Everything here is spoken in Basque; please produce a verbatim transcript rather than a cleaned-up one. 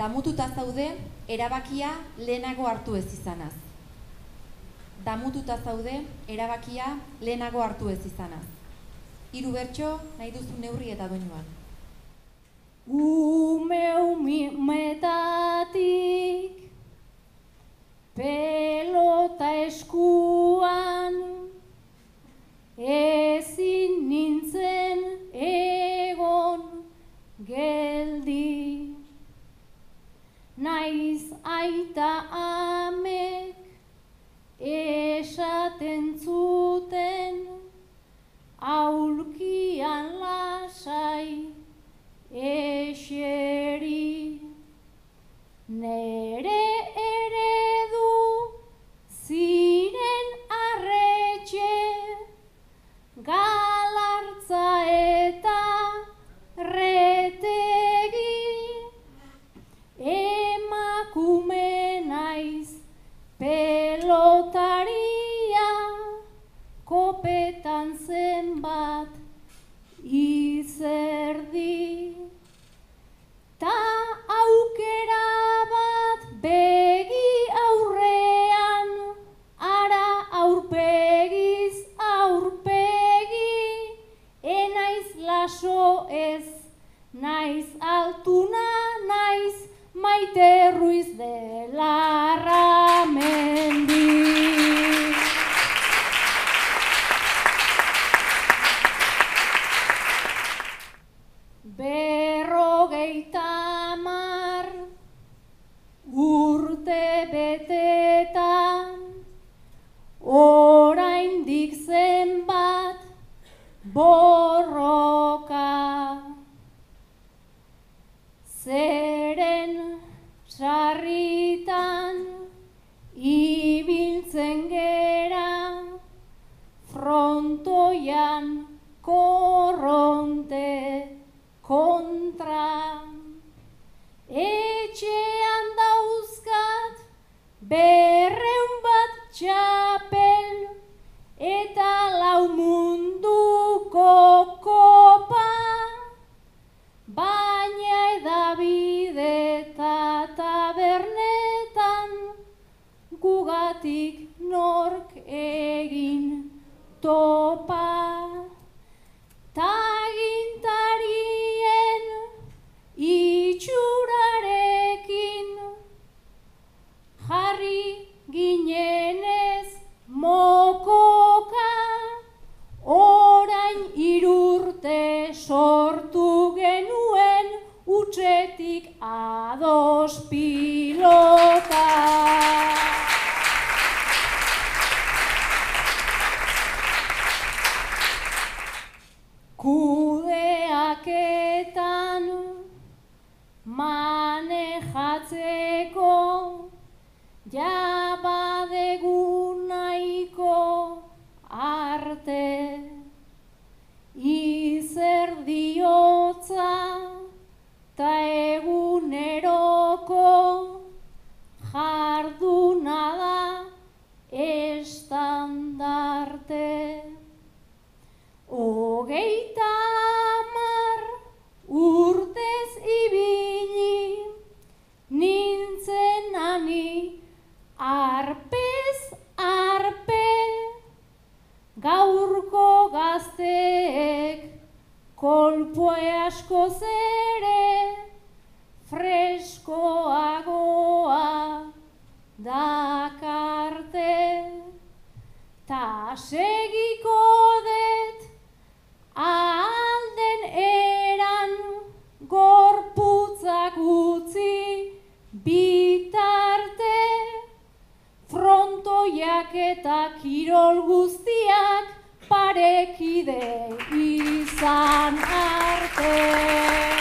Damututa zaude, erabakia lehenago hartu ez izanaz. Damututa zaude, erabakia lehenago hartu ez izanaz. Hiru bertso nahi duzu neurri eta doinuan. Ume umetatik pelota eskuan ezin nintzen egon geldi. Naiz aita amek esaten zuten aulkian lasai eseri. Nere eredu ziren arretxe, galartza eta retegi. Emakume naiz pelotaria, kopetan zenbat izerdi. Ta aukera bat begi aurrean, ara aurpegiz aurpegi. Enaiz laso ez, naiz altuna, naiz Maite Ruiz de Larramendi. Berrogeita hamar urte betetan, oraindik zenbat borroka. Zeren sarritan ibiltzen gera, frontoian korronte kontra. Etxean dauzkat berreun bat txapel eta lau munduko kopa, baina edabide eta tabernetan gugatik nork egin topa. Tagintarien itxurarekin jarri ginenez mokoka, orain irurte sortu genuen utxetik ados pilota. Kudeaketan manejatzeko jabadegu nahiko arte. Izerdiotza ta eguneroko jarduna da estandarte. Hogeita hamar urtez ibili nintzen ani arpez arpe. Gaurko gazteek kolpoe askoz ere freskoagoa dakarte. Ta segiko det alden eran gorputzak utzi bitarte. Frontoiak eta kirol guztiak parekide izan arte.